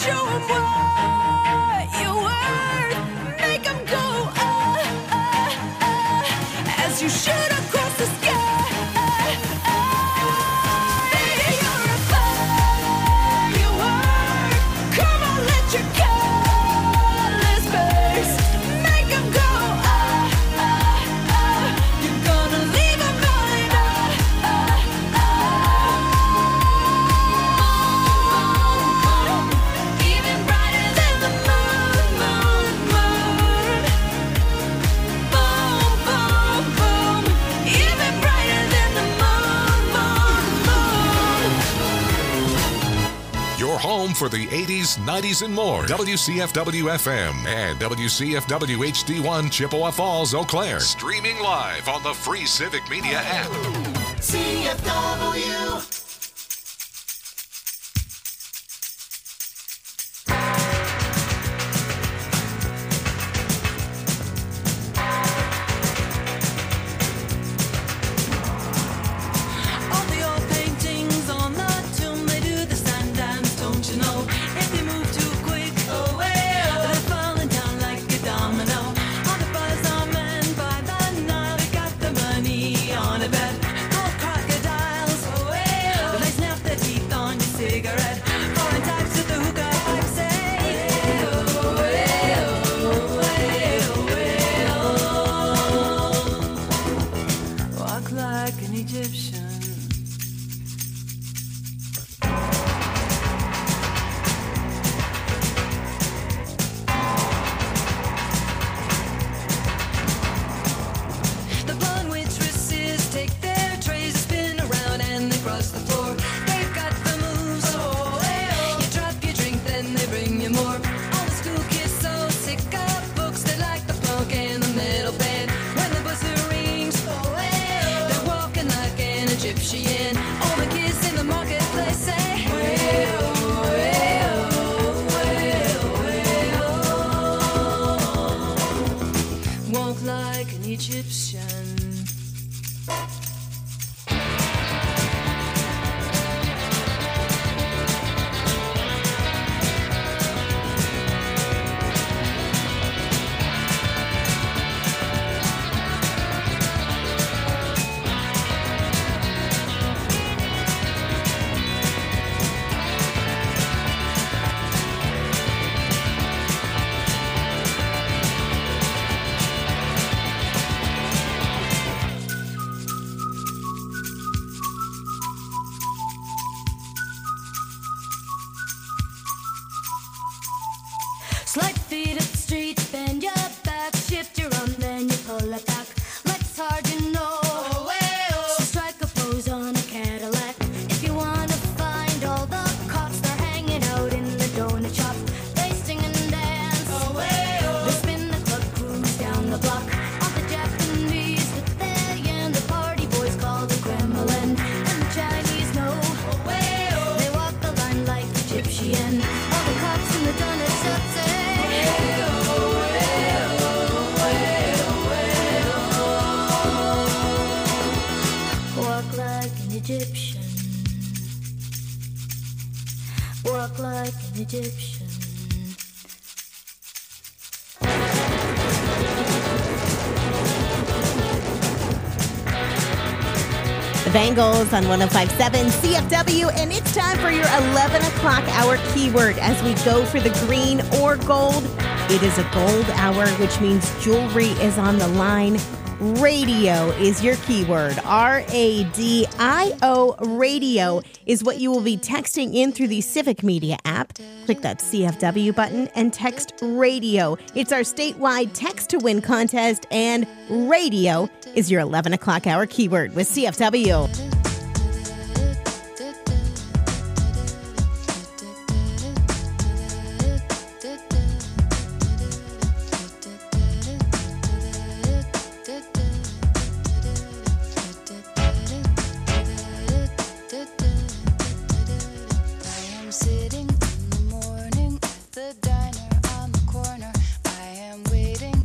show 'em what you're worth. Make 'em go, as you shoot across the sky. Baby, you're a firework. Come on, let your colors burst. Make 'em go, you're gonna leave 'em blind. Even brighter than the moon, moon, moon. Boom, boom, boom. Even brighter than the moon, moon, moon. Your home for the 80s, 90s, and more. WCFW-FM and WCFW-HD1 Chippewa Falls, Eau Claire. Streaming live on the free Civic Media app. CFW. All the old paintings on the tomb, they do the sun dance, don't you know? If they move too quick, they're falling down like a domino. All the buzz on men by the Nile, they got the money on a bet. Gold crocodiles, they snap their teeth on your cigarette. Foreign types with the hookah pipe say, walk like an Egyptian. The blonde waitresses take their trays, spin around and they cross the floor. They've got the moves, you drop your drink, then they bring you more. All the school kids so sick of books, they like the punk and the metal band. When the buzzer rings, they're walking like an Egyptian. All the kids in the marketplace say, walk like an Egyptian. Slide feet up the street, bend your back, shift your arm, then you pull it back. Let's hard, you know. So strike a pose on a Cadillac. If you wanna find all the cops, they're hanging out in the donut shop. They sing and dance. They spin the club, cruise down the block. All the Japanese with their yen, the party boys call the Kremlin. And the Chinese know. They walk the line like Egyptian. All the cops in the donut shop say, walk like an Egyptian. Walk like an Egyptian. The Bangles on 105.7 CFW, and it's time for your 11 o'clock hour keyword as we go for the green or gold. It is a gold hour, which means jewelry is on the line. Radio is your keyword. RADIO, radio, is what you will be texting in through the Civic Media app. Click that CFW button and text radio. It's our statewide text to win contest, and radio is your 11 o'clock hour keyword with CFW.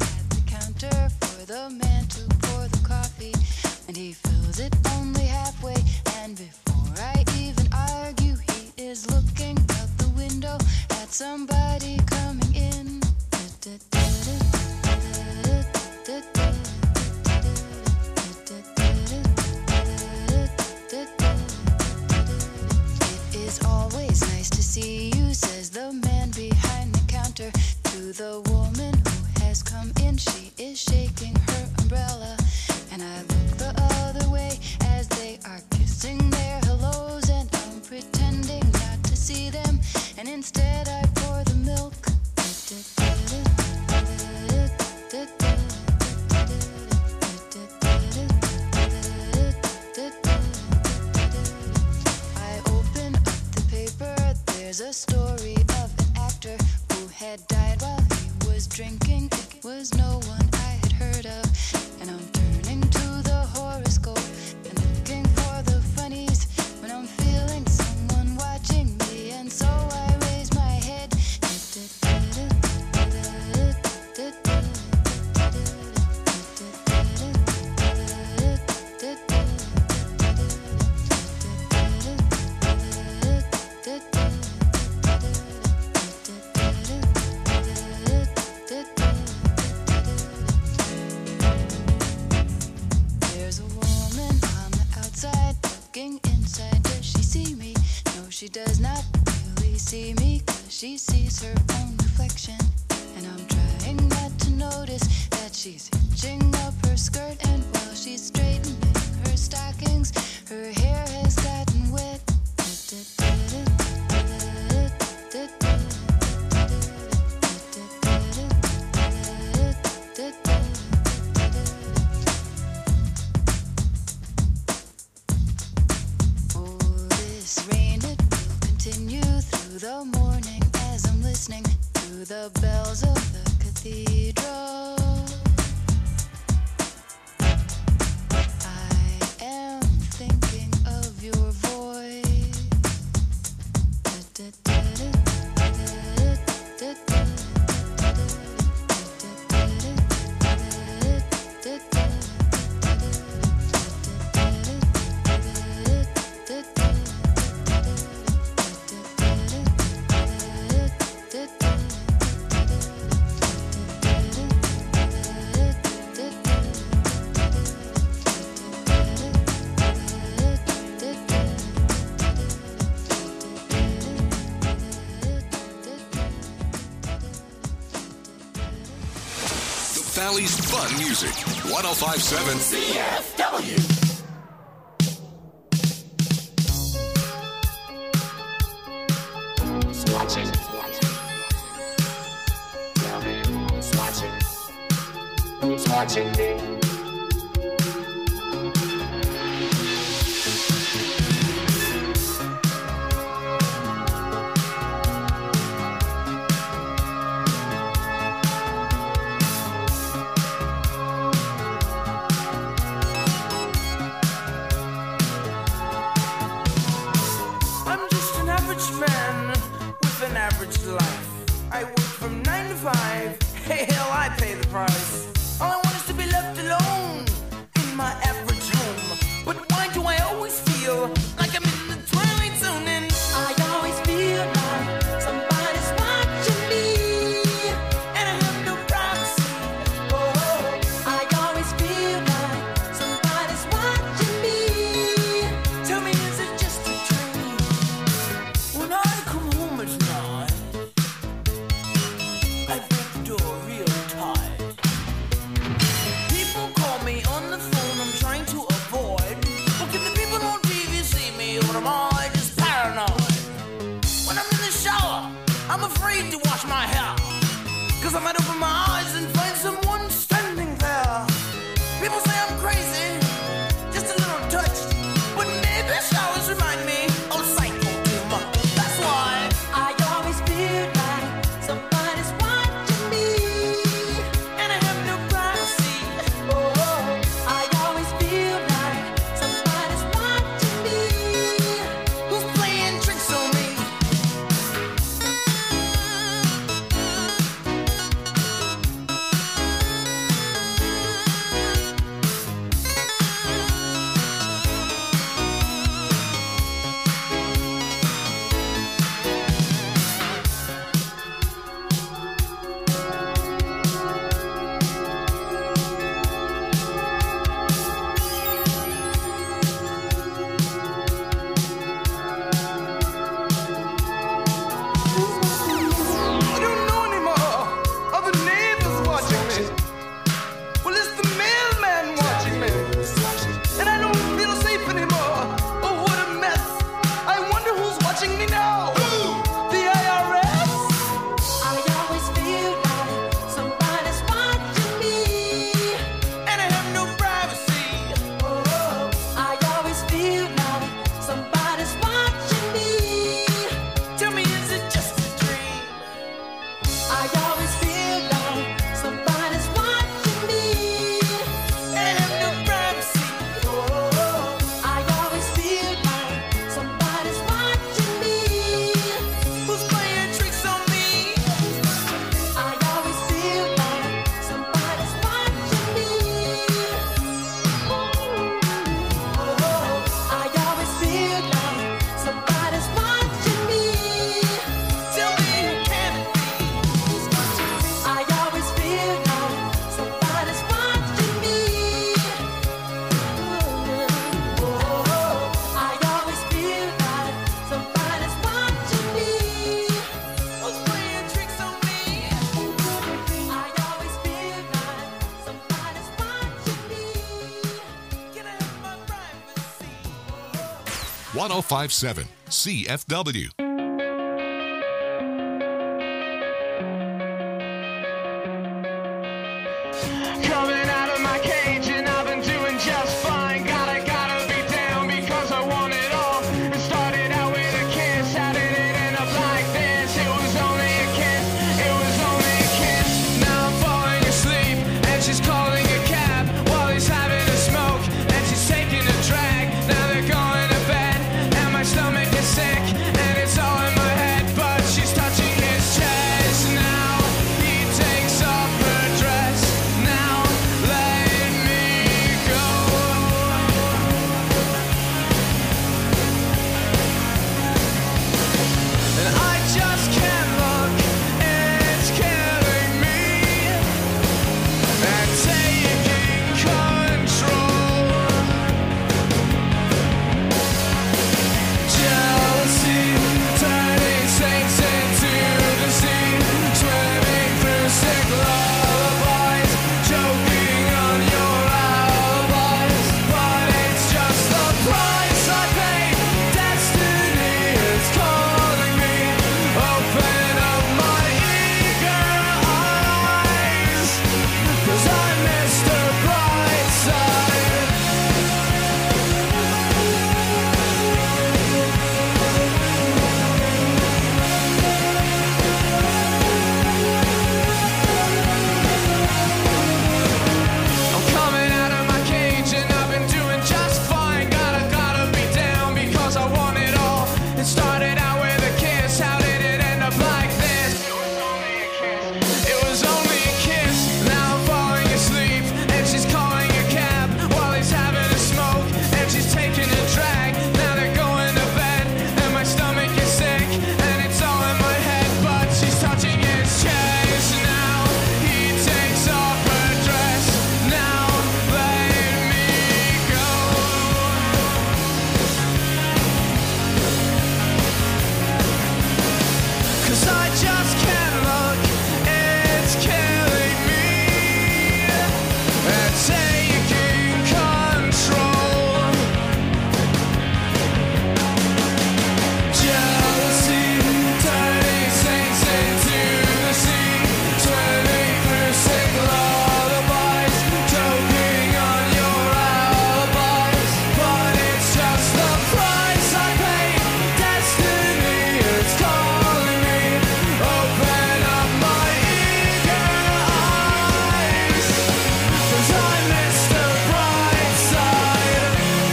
The man to pour the coffee, and he fills it only halfway. somebody coming in. It is always nice to see you, says the man behind the counter to the woman who has come in. She is shaking her umbrella, and I look the other way as they are kissing their hellos, and I'm pretending not to see them, and instead I pour the milk. I open up the paper, there's a story of an actor who had died while he was drinking. It was no one I had heard of, and I'm turning to the horoscope and looking for the funnies when I'm feeling someone watching me, and so I raise my head. There's a woman on the outside looking inside. Does she see me? No, she does not really see me, 'cause she sees her own reflection. And I'm trying not to notice that she's hitching up her skirt, and while she's straightening her stockings, her hair has gotten wet. Oh, this rain, it will continue through the morning as I'm listening to the bells of the cathedral. I am thinking of your voice. The Valley's fun music. 1057 CFW. Who's watching me? I'm just an average man with an average life. I work from 9 to 5. Hey, hell, I pay the price. All I want is to be left alone in my average home. But why do I always feel like I'm in the twilight zone? And I always feel like somebody's watching me, and I have no privacy. Oh, I always feel like somebody's watching me. tell me, is it just a dream? When I come home at night, I break the door real tight. People call me on the phone, I'm trying to avoid. Well, can the people on TV see me, or am I just paranoid? When I'm in the shower, I'm afraid to wash my hair, 'cause I might open my eyes and find someone standing there. People say I'm crazy, just a little touched, but maybe showers remind me of psycho too much. That's why I always feel like somebody's watching me, and I have no privacy. I always feel like somebody's watching me. Who's playing tricks on me? 1057 CFW. Coming out of my cage and I've been doing just fine. Gotta be down because I want it all. It started out with a kiss. How did it end up like this? It was only a kiss. It was only a kiss. Now I'm falling asleep and she's calling a cab while he's having a smoke and she's taking a drag. Now they're going to bed and my stomach is sick and it's all in my head, but she's touching his chest. Now he takes off her dress. Now let me go. And I just can't look, it's killing me and taking control. Jealousy turning saints into the sea, swimming through sick lullabies, choking on your alibis. But it's just the price I pay. Destiny is calling me. Open up my eager eyes, 'cause I missed the bright side. I'm coming out of my cage and I've been doing just fine. Gotta be down because I want it all. It started out with a kiss. How did it end up like this? It was only a kiss. It was only a kiss. Now I'm falling asleep and she's calling a cab while he's having a smoke and she's taking a drag. Now they're going to bed and my stomach is sick and it's all in my head, but she's touching his chest. Now he takes off her dress. Now let me go. 'Cause I just can't look, it's killing me and taking control. Jealousy turning saints into the sea, swimming through sick lullabies, choking on your alibis. But it's just the price I pay. Destiny is calling me. Open up my eager eyes, 'cause I missed the bright side.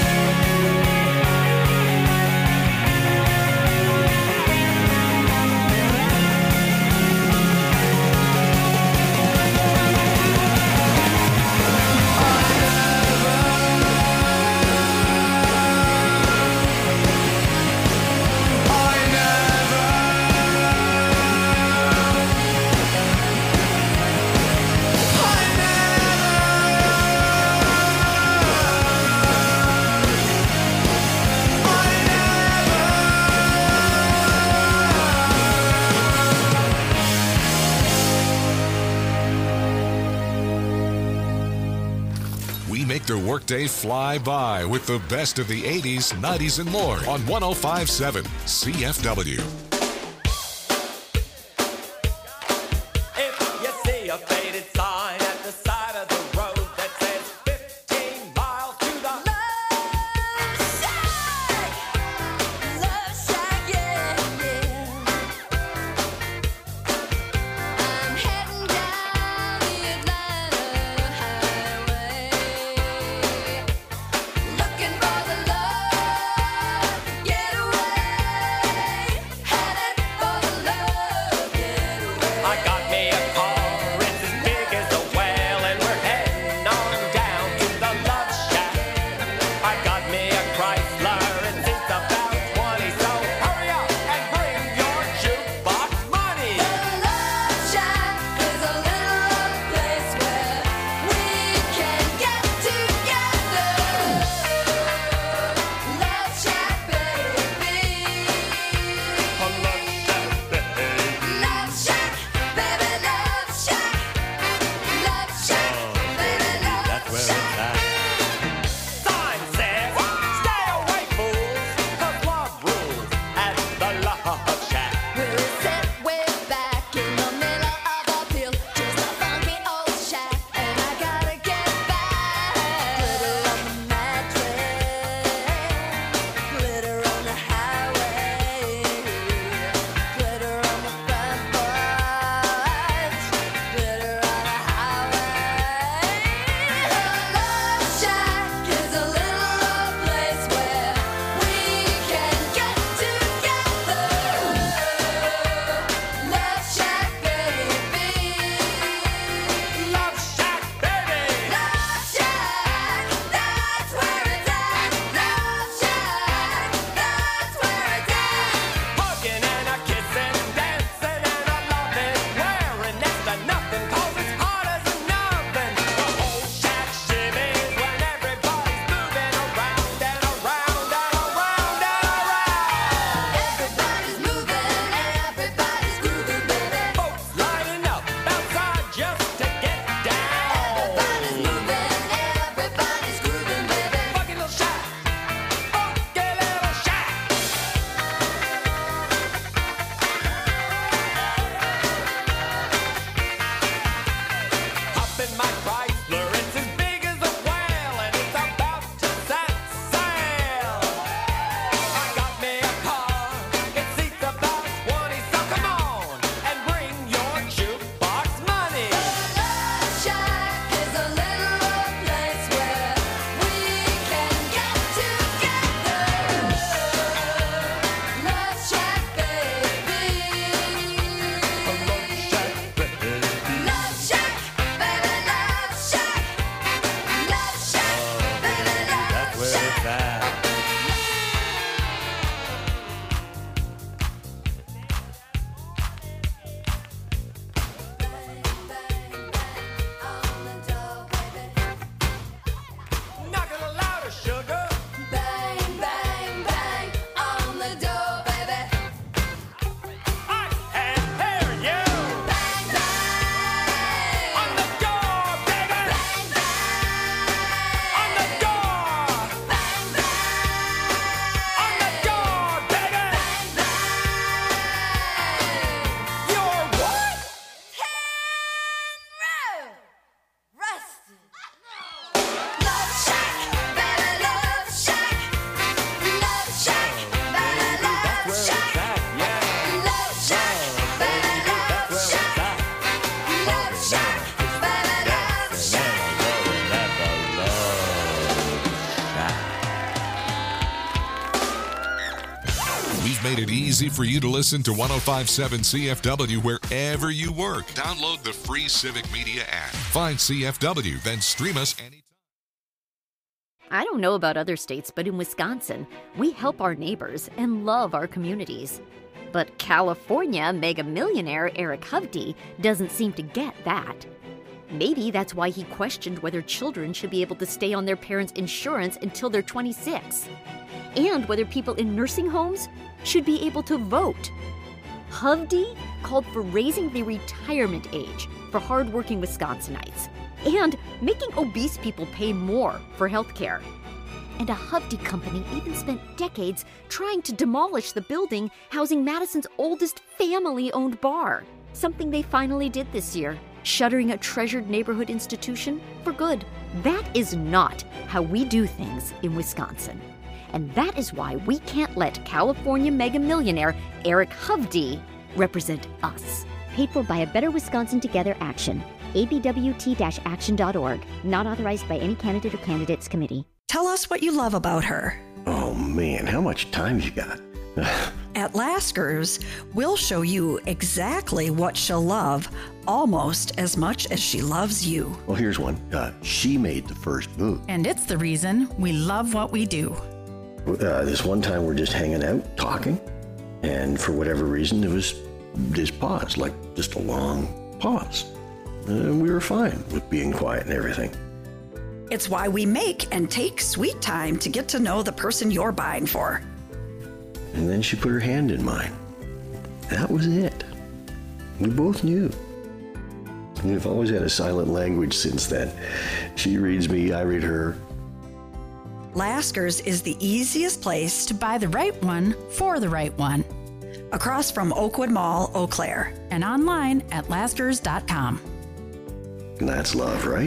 We make their workday fly by with the best of the 80s, 90s, and more on 1057 CFW. If you see a faded sign at the side of the road that says 15 miles to the Love Shack, yeah, yeah. I'm heading down the Atlanta highway, looking for the love getaway. Hey, made it easy for you to listen to 105.7 CFW wherever you work. Download the free Civic Media app. Find CFW, then stream us anytime. I don't know about other states, but in Wisconsin, we help our neighbors and love our communities. But California mega millionaire Eric Hovde doesn't seem to get that. Maybe that's why he questioned whether children should be able to stay on their parents' insurance until they're 26, and whether people in nursing homes should be able to vote. Hovde called for raising the retirement age for hardworking Wisconsinites and making obese people pay more for health care. And a Hovde company even spent decades trying to demolish the building housing Madison's oldest family-owned bar, something they finally did this year, shuttering a treasured neighborhood institution for good. That is not how we do things in Wisconsin. And that is why we can't let California mega millionaire Eric Hovde represent us. Paid for by a Better Wisconsin Together Action. abwt-action.org. Not authorized by any candidate or candidates committee. Tell us what you love about her. Oh man, how much time you got? At Lasker's, we'll show you exactly what she'll love almost as much as she loves you. Well, here's one. She made the first move. And it's the reason we love what we do. This one time we're just hanging out, talking, and for whatever reason, there was this pause, like just a long pause. And we were fine with being quiet and everything. It's why we make and take sweet time to get to know the person you're buying for. And then she put her hand in mine. That was it. We both knew. We've always had a silent language since then. She reads me, I read her. Lasker's is the easiest place to buy the right one for the right one. Across from Oakwood Mall, Eau Claire, and online at laskers.com. And that's love, right?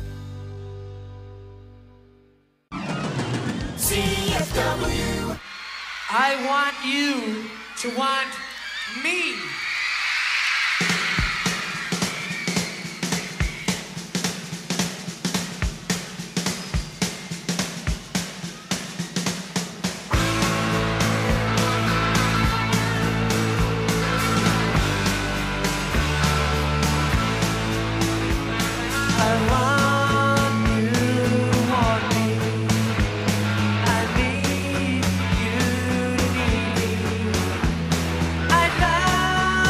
CFW. I want you to want me. I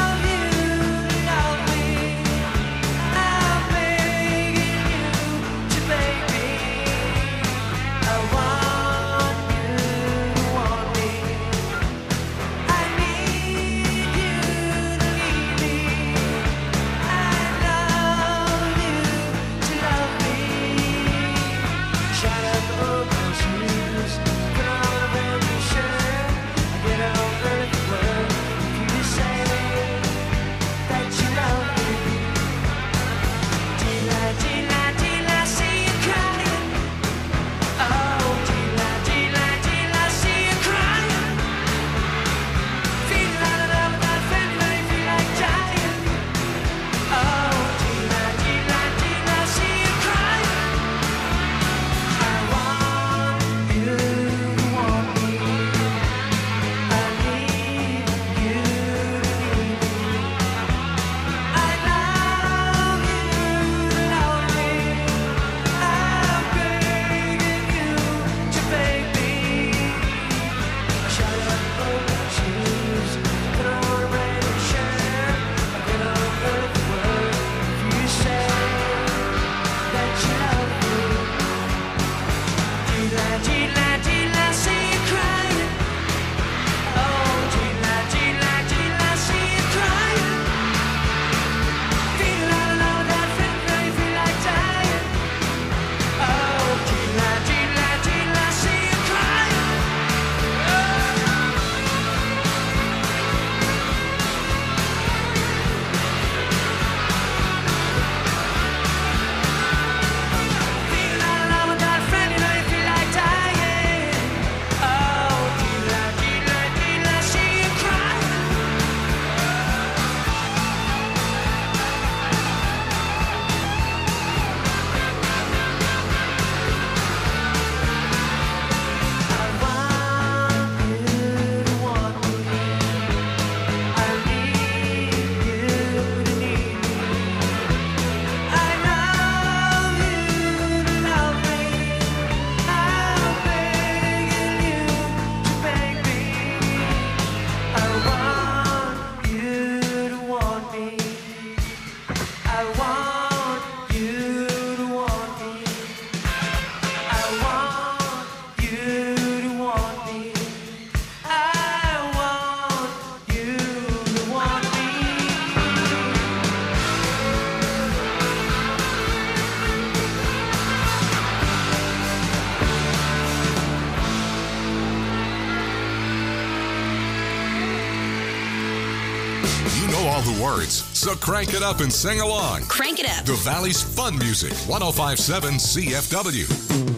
words. So crank it up and sing along. Crank it up. The Valley's fun music. 105.7 CFW.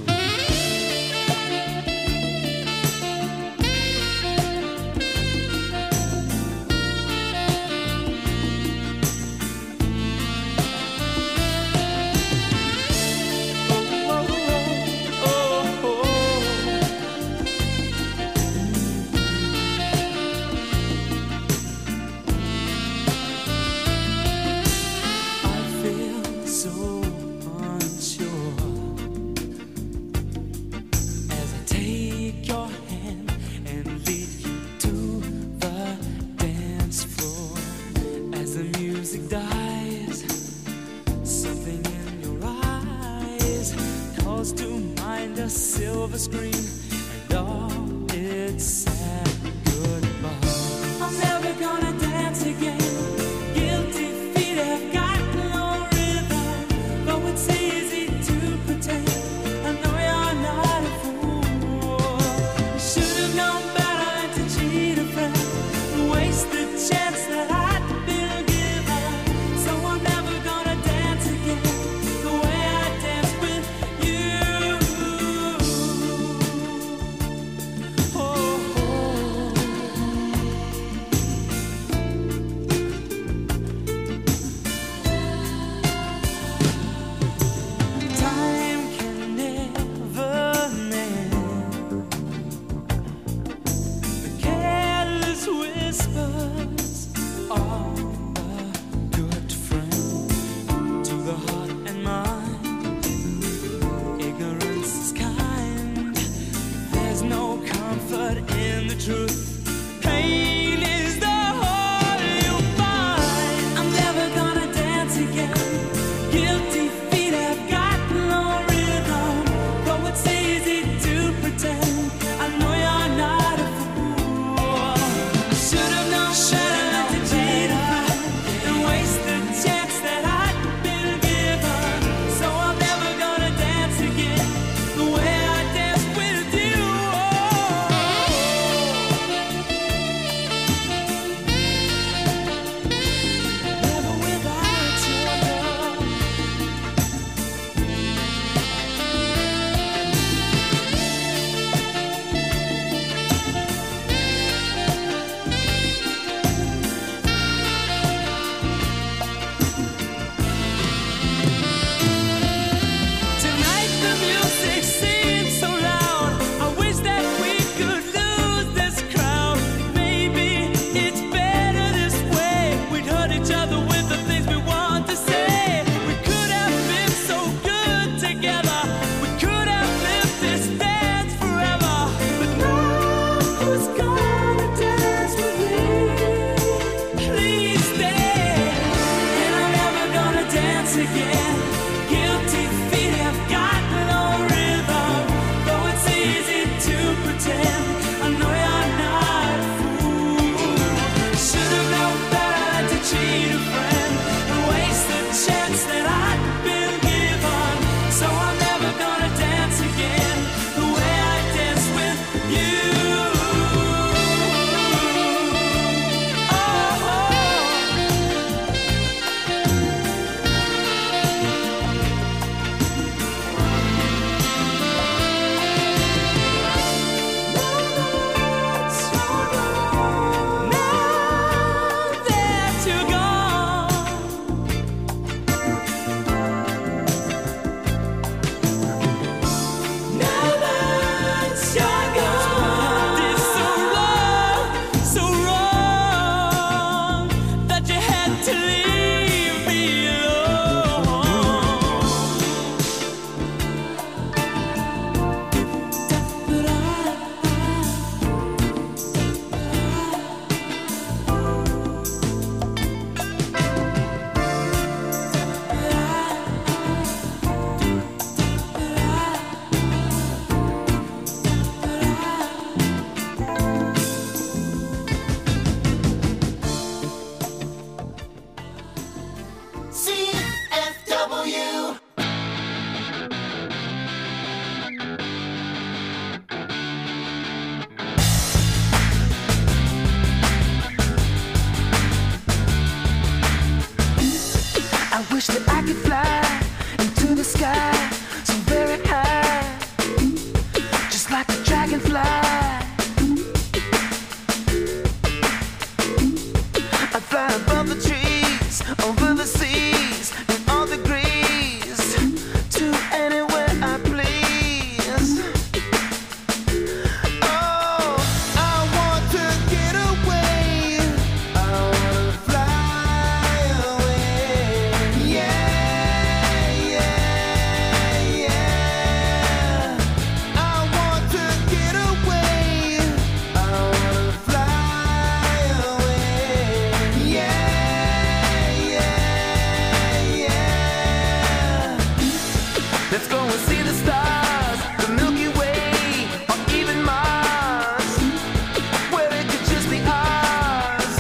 wish that I could fly into the sky so very high, just like a dragonfly. I'd fly above the trees, over the seas, in all degrees, to anywhere I please. Oh, I want to get away. I want to fly away. Yeah, yeah, yeah. I want to get away. I want to fly away. Yeah, yeah, yeah. Let's go and see the stars, the Milky Way, or even Mars, where it could just be ours.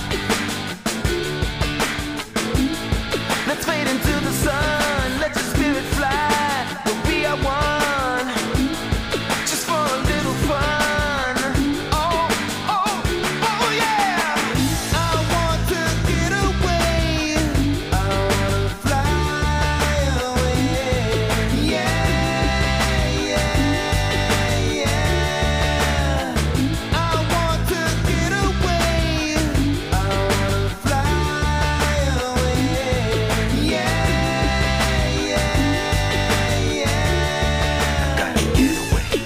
Let's fade into the sun, let your spirit fly, we'll be our one, just for a little fun. Oh, oh, oh yeah! I want to get away, I want to fly away. Yeah, yeah, yeah. I want to get away, I want to fly away. Yeah, yeah, yeah. Gotta get away,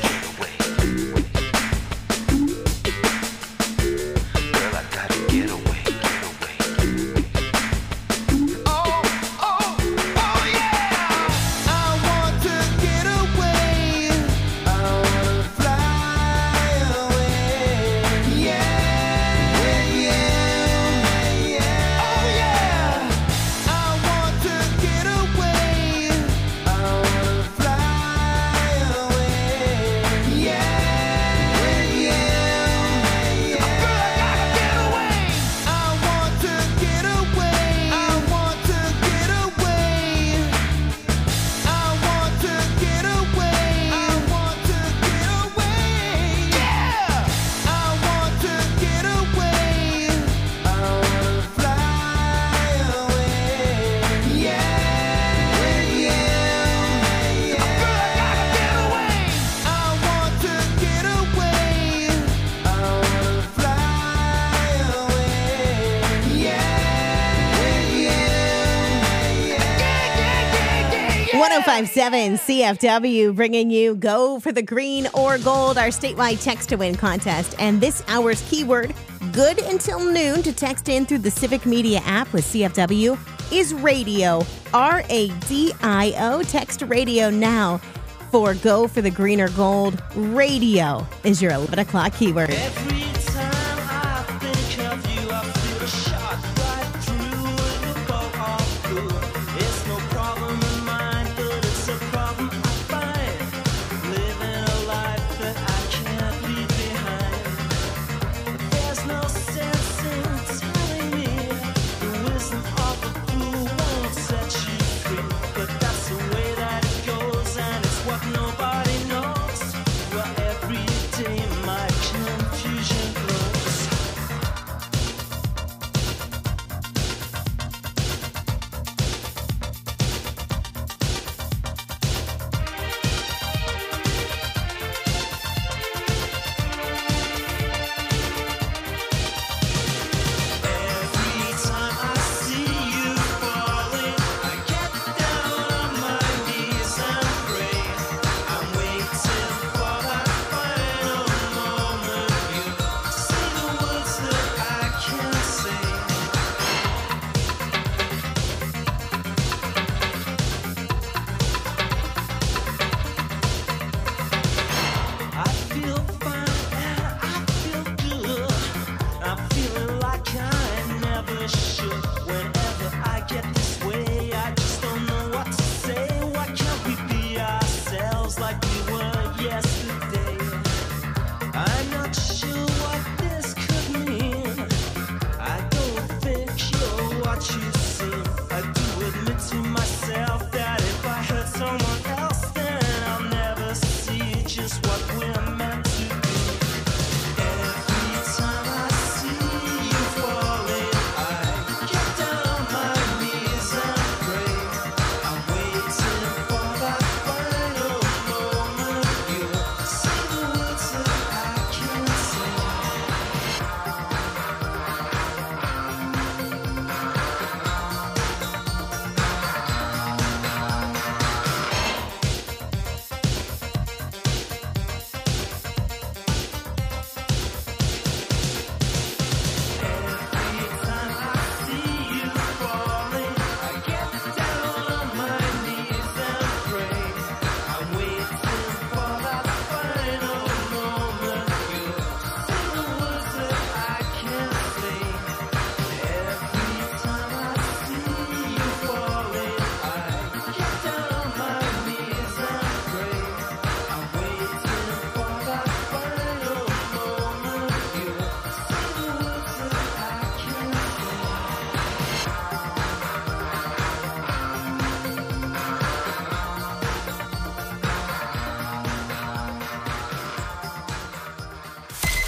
girl, I gotta get away, Oh, oh, oh yeah! I want to get away, I wanna fly away. Yeah, yeah, yeah. Oh yeah! I want to get away, I wanna fly away. Yeah, yeah, yeah. Girl, I gotta get away. I want to get away. I want to get away. I want to get away. I want to get away. Yeah. I want to get away. I wanna fly away. Yeah, yeah, yeah. Girl, I gotta get away. I want to get away. I wanna fly away. Yeah, yeah, yeah. 1057 CFW bringing you Go for the Green or Gold, our statewide text to win contest. And this hour's keyword, good until noon, to text in through the Civic Media app with CFW is radio. RADIO. Text radio now for Go for the Green or Gold. Radio is your 11 o'clock keyword. Every time I think of you, I feel a shot right through the bow of blue. It's no problem of mine, but it's a problem I find. Living a life that I can't leave behind. There's no sense in telling me the wisdom of the blue won't set you free. But that's the way that it goes, and it's what nobody knows. Well, every day my confusion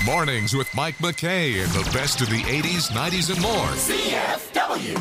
Mornings with Mike McKay and the best of the 80s, 90s, and more. CFW.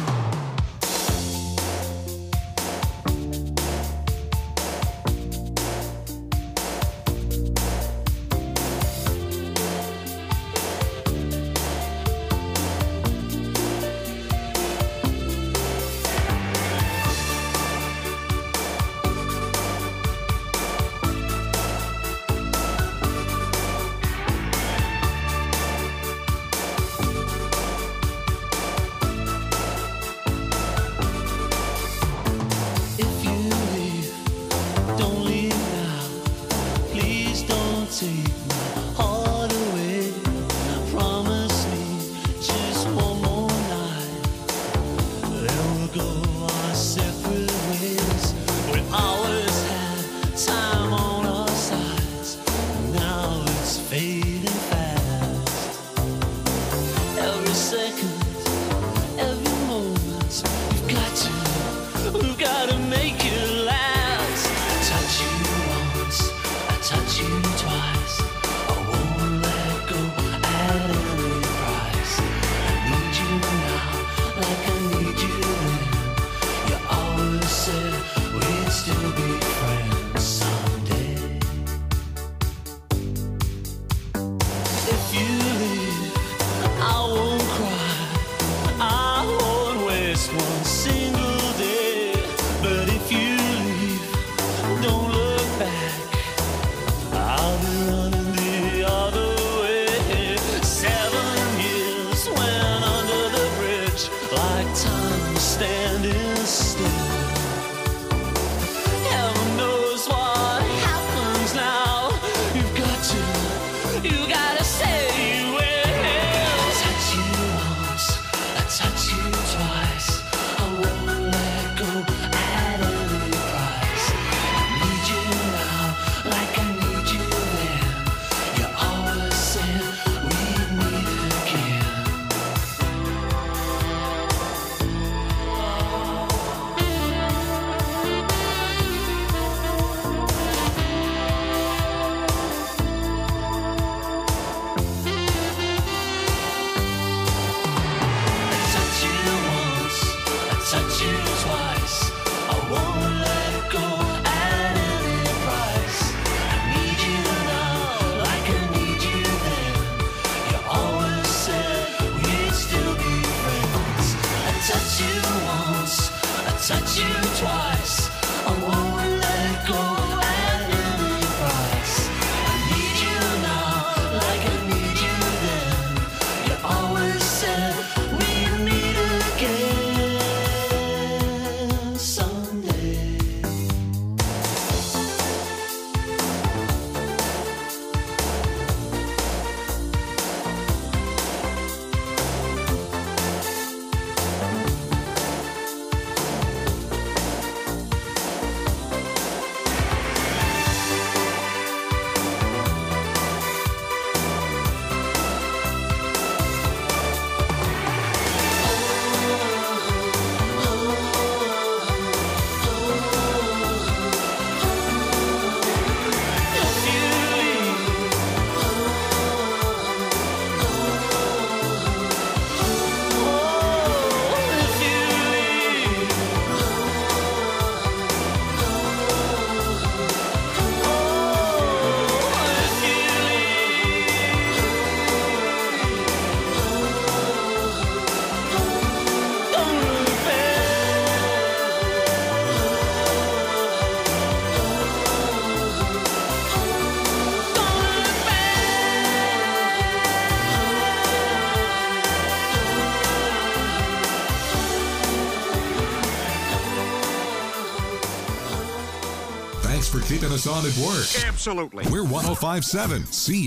For keeping us on at work. Absolutely. We're 105.7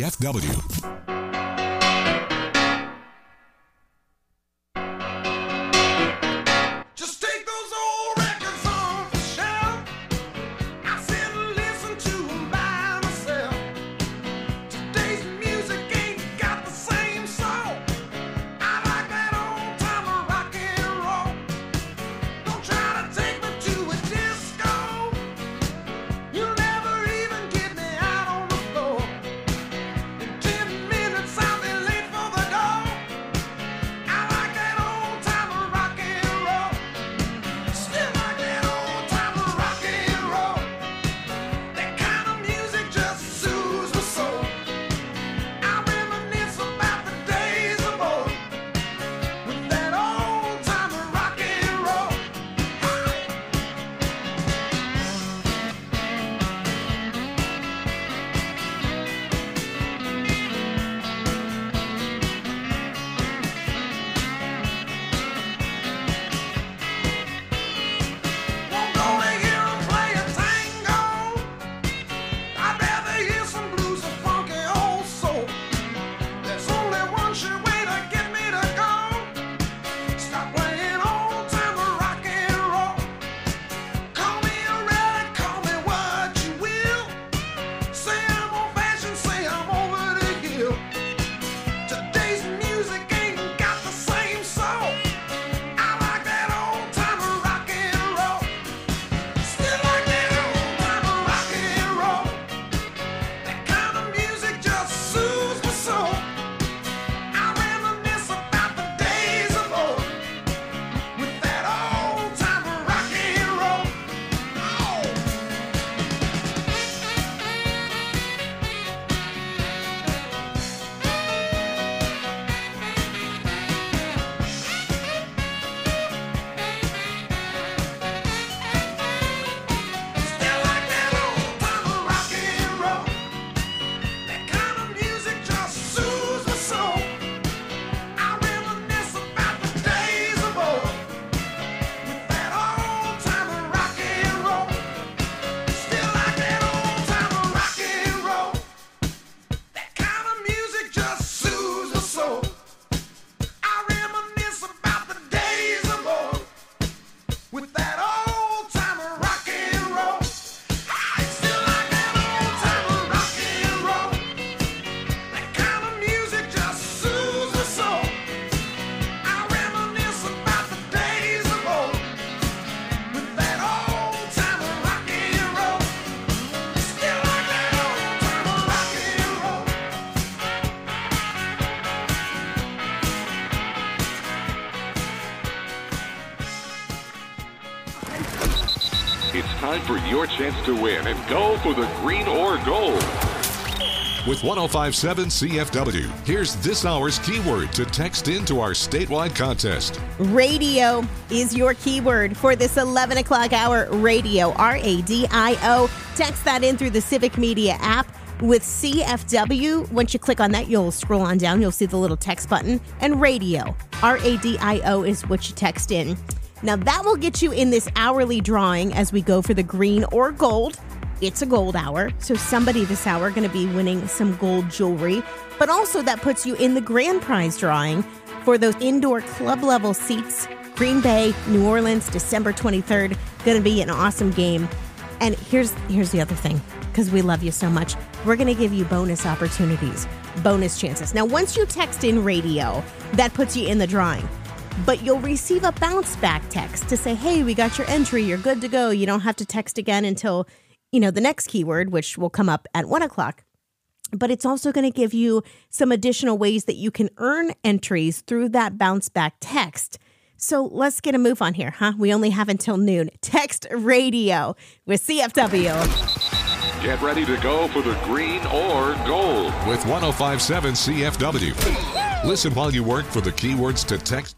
CFW. You'll never even get me out on the floor. It's time for your chance to win and go for the green or gold. With 105.7 CFW, here's this hour's keyword to text into our statewide contest. Radio is your keyword for this 11 o'clock hour. Radio, RADIO. Text that in through the Civic Media app with CFW. Once you click on that, you'll scroll on down. You'll see the little text button. And radio, RADIO, is what you text in. Now, that will get you in this hourly drawing as we go for the green or gold. It's a gold hour, so somebody this hour going to be winning some gold jewelry. But also that puts you in the grand prize drawing for those indoor club level seats. Green Bay, New Orleans, December 23rd. Going to be an awesome game. And here's the other thing, because we love you so much. We're going to give you bonus opportunities, bonus chances. Now, once you text in radio, that puts you in the drawing. But you'll receive a bounce back text to say, hey, we got your entry. You're good to go. You don't have to text again until the next keyword, which will come up at 1 o'clock. But it's also going to give you some additional ways that you can earn entries through that bounce back text. So let's get a move on here, huh? We only have until noon. Text radio with CFW. Get ready to go for the green or gold with 105.7 CFW. Listen while you work for the keywords to text.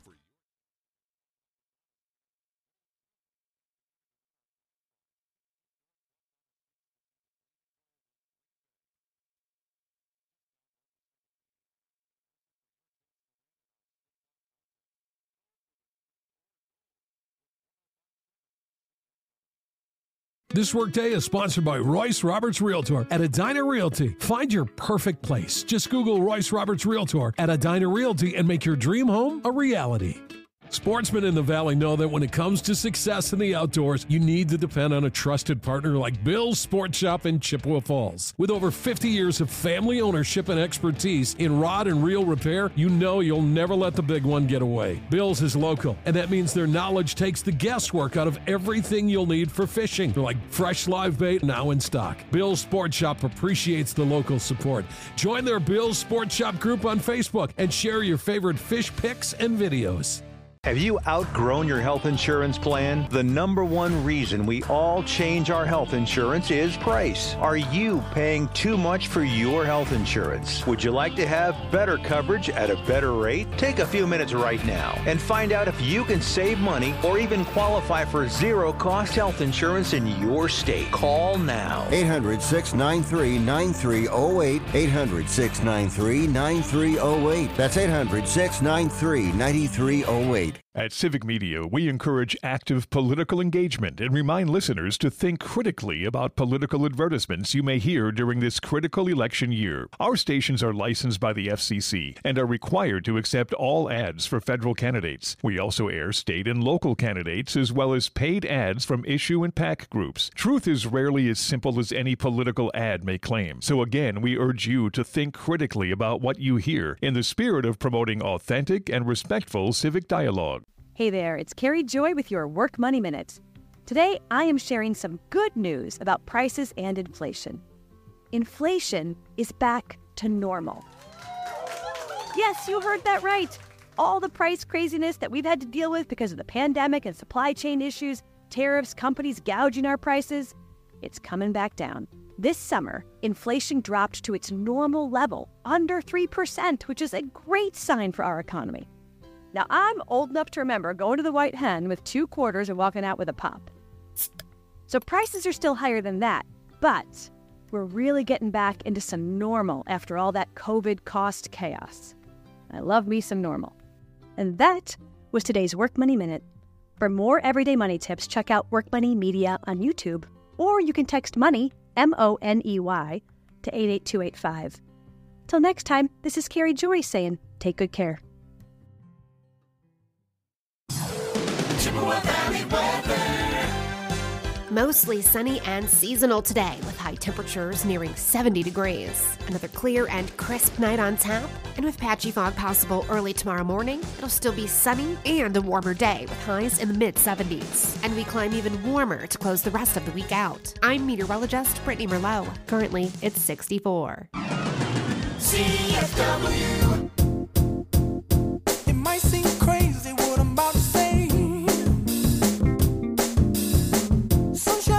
This workday is sponsored by Royce Roberts Realtor at Edina Realty. Find your perfect place. Just Google Royce Roberts Realtor at Edina Realty and make your dream home a reality. Sportsmen in the Valley know that when it comes to success in the outdoors, you need to depend on a trusted partner like Bill's Sport Shop in Chippewa Falls. With over 50 years of family ownership and expertise in rod and reel repair, you know you'll never let the big one get away. Bill's is local, and that means their knowledge takes the guesswork out of everything you'll need for fishing, like fresh live bait now in stock. Bill's Sport Shop appreciates the local support. Join their Bill's Sport Shop group on Facebook and share your favorite fish pics and videos. Have you outgrown your health insurance plan? The number one reason we all change our health insurance is price. Are you paying too much for your health insurance? Would you like to have better coverage at a better rate? Take a few minutes right now and find out if you can save money or even qualify for zero-cost health insurance in your state. Call now. 800-693-9308. 800-693-9308. That's 800-693-9308. At Civic Media, we encourage active political engagement and remind listeners to think critically about political advertisements you may hear during this critical election year. Our stations are licensed by the FCC and are required to accept all ads for federal candidates. We also air state and local candidates as well as paid ads from issue and PAC groups. Truth is rarely as simple as any political ad may claim. So again, we urge you to think critically about what you hear in the spirit of promoting authentic and respectful civic dialogue. Hey there, it's Carrie Joy with your Work Money Minute. Today, I am sharing some good news about prices and inflation. Inflation is back to normal. Yes, you heard that right. All the price craziness that we've had to deal with because of the pandemic and supply chain issues, tariffs, companies gouging our prices, it's coming back down. This summer, inflation dropped to its normal level, under 3%, which is a great sign for our economy. Now, I'm old enough to remember going to the White Hen with 2 quarters and walking out with a pop. So prices are still higher than that, but we're really getting back into some normal after all that COVID cost chaos. I love me some normal. And that was today's Work Money Minute. For more everyday money tips, check out Work Money Media on YouTube, or you can text MONEY, MONEY, to 88285. Till next time, this is Carrie Joy saying, take good care. Mostly sunny and seasonal today with high temperatures nearing 70 degrees. Another clear and crisp night on tap. And with patchy fog possible early tomorrow morning, it'll still be sunny and a warmer day with highs in the mid-70s. And we climb even warmer to close the rest of the week out. I'm meteorologist Brittany Merlot. Currently, it's 64. CFW. It might seem crazy what I'm about to say. Sunshine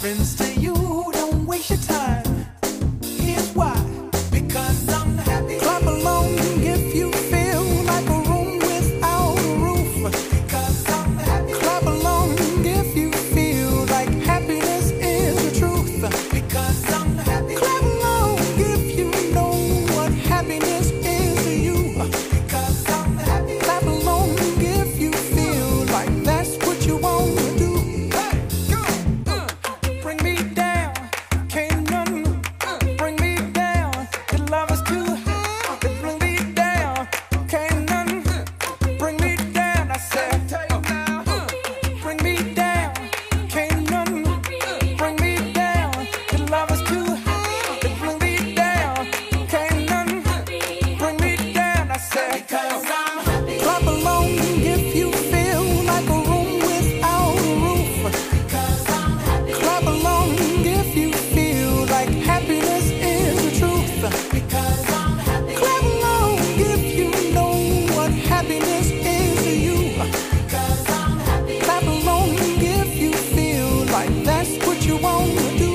difference to you. Don't waste your time. Here's why. Because I'm happy. Clap along if you feel like a room without a roof. Because I'm happy. Clap along if you feel like happiness is the truth. Because I'm happy. Clap along if you know what happiness is to you. Because I'm happy. Clap along if you feel like that's what you want to do. Bring me down, can't none bring me down. Your love is too high. Bring me down, can't none bring me down. I said, bring me down, can't none bring me down. Your love is too high. Bring me down, can't none bring me down. I said, clap along if you feel like a room without a roof. Clap along if you feel like happiness is the truth. Clap along if you know what happiness is to you. Clap along if you feel like that's what you want to do.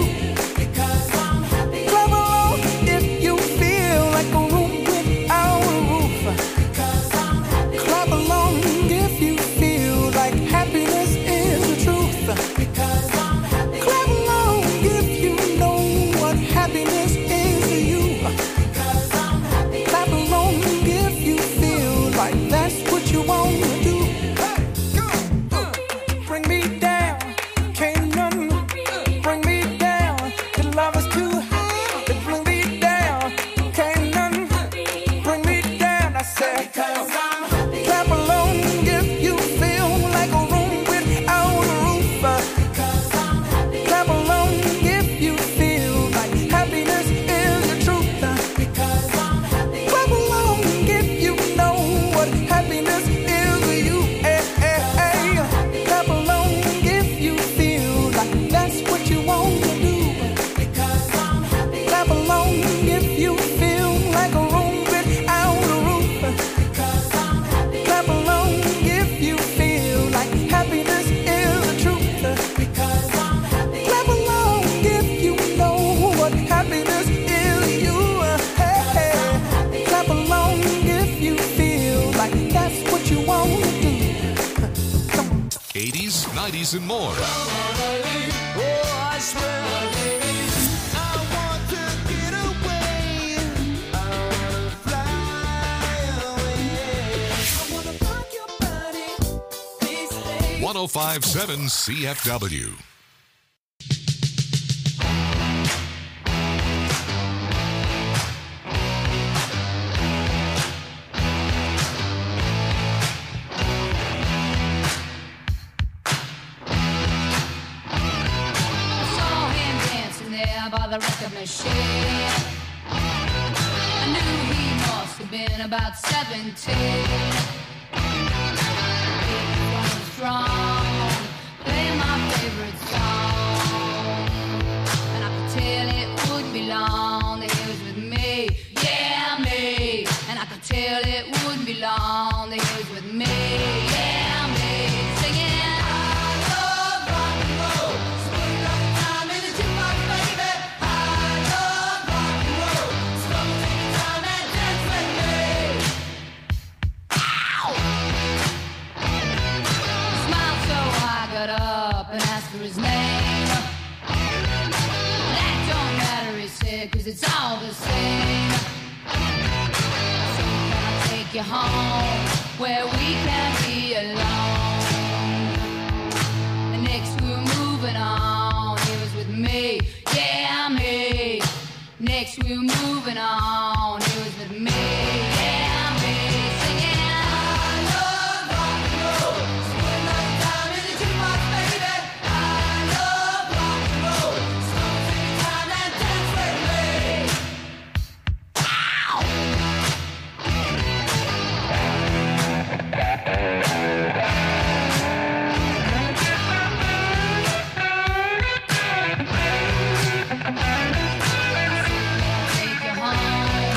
Clap along if you feel like a room without a roof. Clap along if you feel like happiness is the truth. Clap along if you know what happiness is to you. Clap along if you feel like that's what you want to do. Bring me down, can't none bring me down. Your love is too high. Bring me down, can't none bring me down. I said, clap along if you feel like a room without a roof. Clap along if you feel like happiness is the truth. Clap along if you know what happiness is to you. Clap along if you feel like that's what you want to do. Clap along if you feel like a room without a roof. Clap along if you feel like happiness is the truth. Clap along if you know what happiness is to you. Clap along if you feel like that's what you want to do. 80s, 90s, and more. Oh, I swear. I want to get away. I wanna fly away. I wanna rock your body. Please stay. 1057 CFW. I saw him dancing there by the record machine. I knew he must have been about 17. He was strong, playing my favorite song, and I could tell it wouldn't be long that he was with me, yeah me. And I could tell it wouldn't be long that he was with me, yeah me. Singing. I love rock and roll. Spend up time in the jukebox, baby. I love rock and roll. So come and take your time and dance with me. Ow! He smiled so I got up and asked for his name. That don't matter, he said, 'cause it's all the same. So can I take you home where we can be alone? And next we were moving on. He was with me, yeah me. Next we were moving on. He was with me, yeah me. Singing. I love rock and roll. Spend my time in the jukebox, baby. I love rock and roll. So take your time and dance with me. Ow! Take you home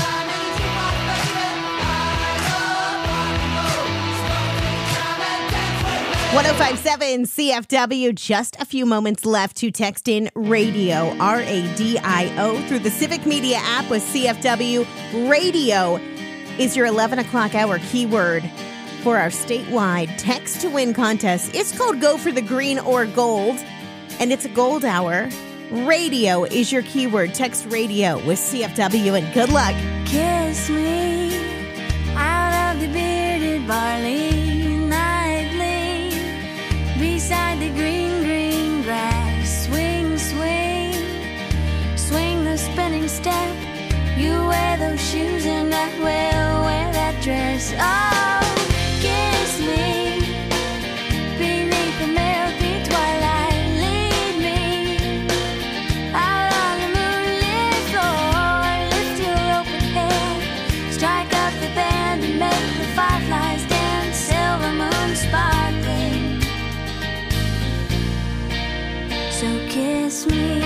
time in the jukebox, baby. I love rock and roll. Come and dance with me. 1057 CFW. Just a few moments left to text in radio, RADIO, through the Civic Media app with CFW. Radio is your 11 o'clock hour keyword for our statewide text to win contest. It's called Go for the Green or Gold, and it's a gold hour. Radio is your keyword. Text radio with CFW, and good luck. Kiss me out of the bearded barley nightly, beside the green, green grass. Swing, swing, swing the spinning step. You wear those shoes and I will wear that dress. Oh, kiss me beneath the milky twilight. Lead me out on the moonlit floor. Lift your open head, strike up the band and make the fireflies dance. Silver moon sparkling. So kiss me.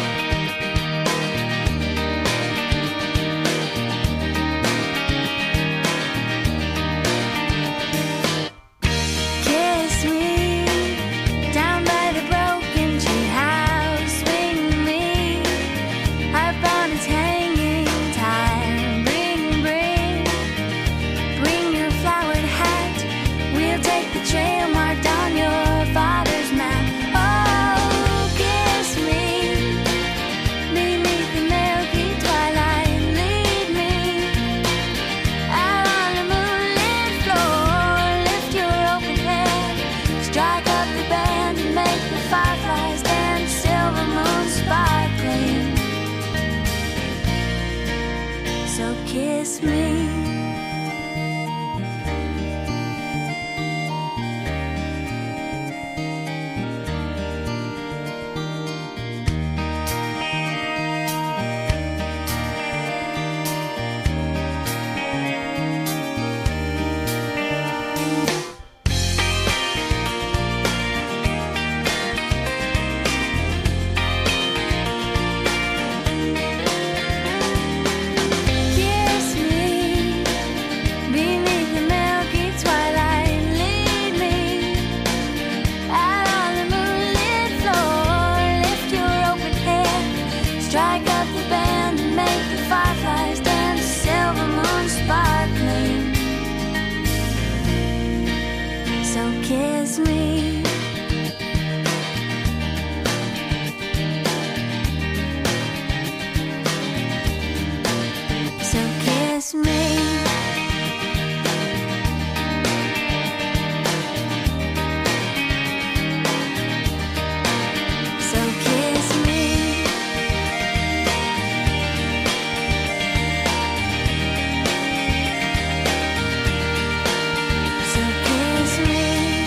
Kiss me down by the broken tree house. Swing me upon its hanging time. Bring your flowered hat. We'll take the trail marked on your father's map. Oh, kiss me beneath the milky twilight. Lead me out on the moonlit floor. Lift your open head, strike up the band and make the fireflies dance. Silver moon sparkling. So kiss me. Kiss me beneath the milky twilight. Lead me out on the moonlit floor. Lift your open head, strike up the band and make the fireflies dance. Silver moon sparkling. So kiss me. So kiss me. So kiss me. So kiss me.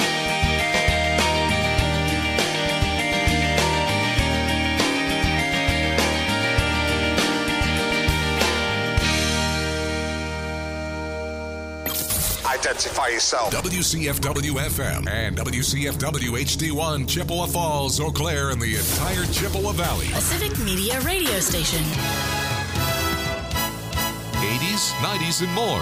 Identify yourself. WCFW FM and WCFW HD1, Chippewa Falls, Eau Claire, and the entire Chippewa Valley. A Civic Media radio station. 80s, 90s, and more.